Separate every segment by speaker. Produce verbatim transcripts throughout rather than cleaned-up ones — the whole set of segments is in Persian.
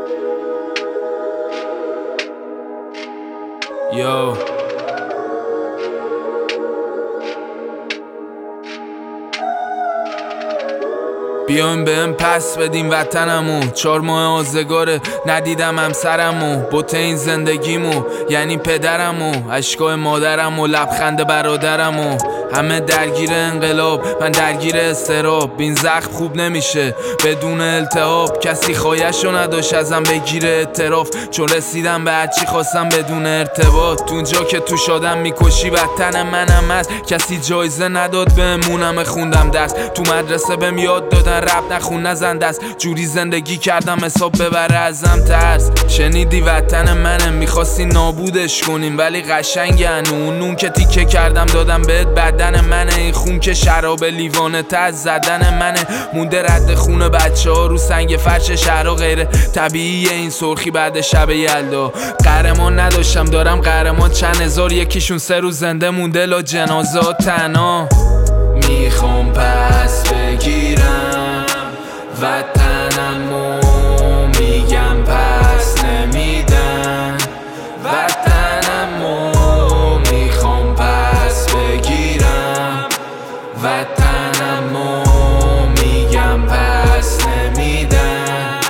Speaker 1: Yo بیایم بهم پس بدیم وطنمو، چهار ماه آزگاره ندیدم همسرمو، بوته این زندگیمو یعنی پدرمو، اشکای مادرمو، لبخند برادرمو. همه درگیر انقلاب، من درگیر استراب. این زخم خوب نمیشه بدون التهاب، کسی خواهشو نداشت ازم بگیره اعتراف، چون رسیدم به هرچی خواستم بدون ارتباط. تو اونجا که تو شادم میکشی وطن منم هست، کسی جایزه نداد بهمونم خوندم درس، تو مدرسه بهم یاد دادن رب نخون نزن دست، جوری زندگی کردم حساب ببره ازم ترس. شنیدی وطن منه میخواستی نابودش کنیم، ولی قشنگن اون نون که تیکه کردم دادم بهت بدن منه، این خون که شراب لیوانه تا از زدن منه، مونده رد خون بچه ها رو سنگ فرش شهر و غیره طبیعیه این سرخی بعد شب یلدا. قهرمان نداشتم دارم قهرمان چند هزار، یکیشون سه روز زنده مونده لا جنازه تنها. میخوام پس بگیرم وطنمو، میگم پس نمیدن وطنمو، میخوام پس بگیرم وطنمو، میگم پس نمیدن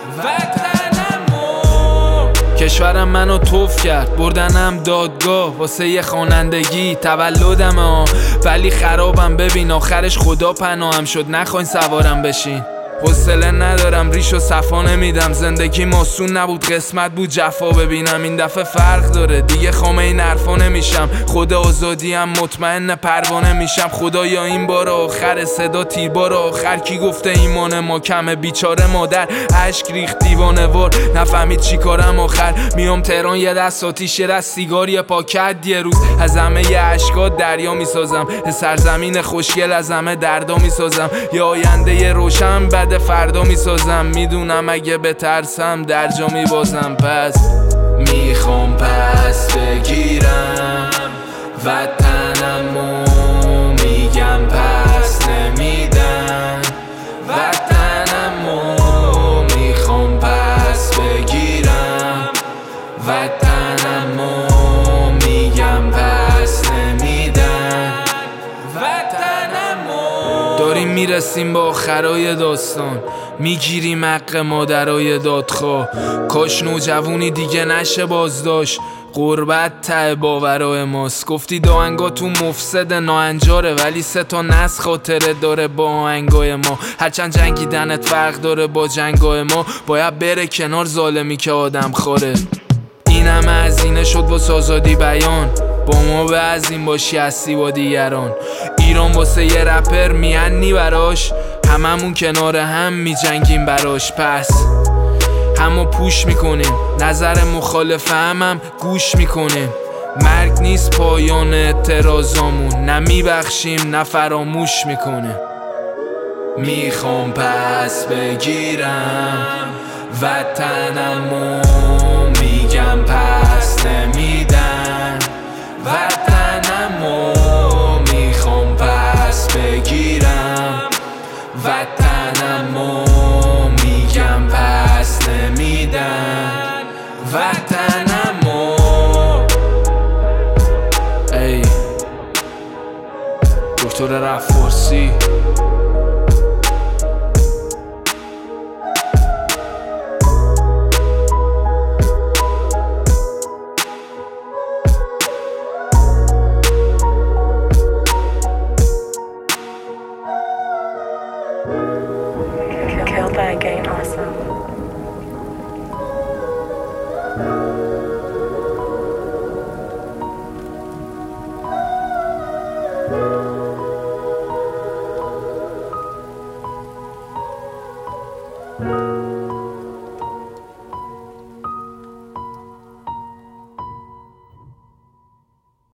Speaker 1: وطنمو. کشورم منو توف کرد بردنم دادگاه واسه یه خوانندگی تولدم ها، ولی خرابم ببین آخرش خدا پناهم شد، نخواین سوارم بشین. حوصله ندارم ریش و صفا نمیدم، زندگی ماسون نبود قسمت بود جفا ببینم، این دفعه فرق داره دیگه خامه این حرفا نمیشم، خود آزادیم مطمئن پروانه میشم. خدایا این بار آخر صدا تیربار آخر، کی گفته ایمان ما کمه بیچاره مادر، اشک ریخت دیوانه وار نفهمید چی کارم آخر. میام تهران یه دست آتیش یه دست سیگار یه پاکت، یه روز از همه یه اشکات دریا میسازم، سرزمین خوشگل از همه دردا میسازم، یه آینده یه روشن بعد فردا میسازم. میدونم اگه بترسم در جا میبازم، پس میخوام پس بگیرم وطنمو، میگم پس نمیدن وطنمو، میخوام پس بگیرم وطنمو، میگم پس نمیدن وطنمو. داریم میرسیم با آخرای داستان، میگیریم حق مادرای دادخواه، کاش نوجوونی دیگه نشه بازداشت، غربت ته باورای ماست. گفتی داهنگاتون مفسد ناهنجاره، ولی سه تا نسل خاطره داره با آهنگای ما، هرچند جنگیدنت فرق داره با جنگای ما، باید بره کنار ظالمی که آدم خواره. این همه هزینه شد واسه آزادی بیان، با ما به ازین باشی هستی با دیگران. ایران واسه یه رپر میعنی براش، هممون کنار هم میجنگیم براش، پس همو پوش میکنیم نظر مخالف همم گوش میکنیم. مرگ نیست پایان اعتراضامون، نه میبخشیم نه فراموش میکنیم. میخوام پس بگیرم وطنمو، میگم پس نمیدن وطنمو، میخوام پس بگیرم وطنمو، میگم پس نمیدن وطنمو. ای دکتر رفارسی
Speaker 2: Killed by a gay awesome.
Speaker 3: Thank you.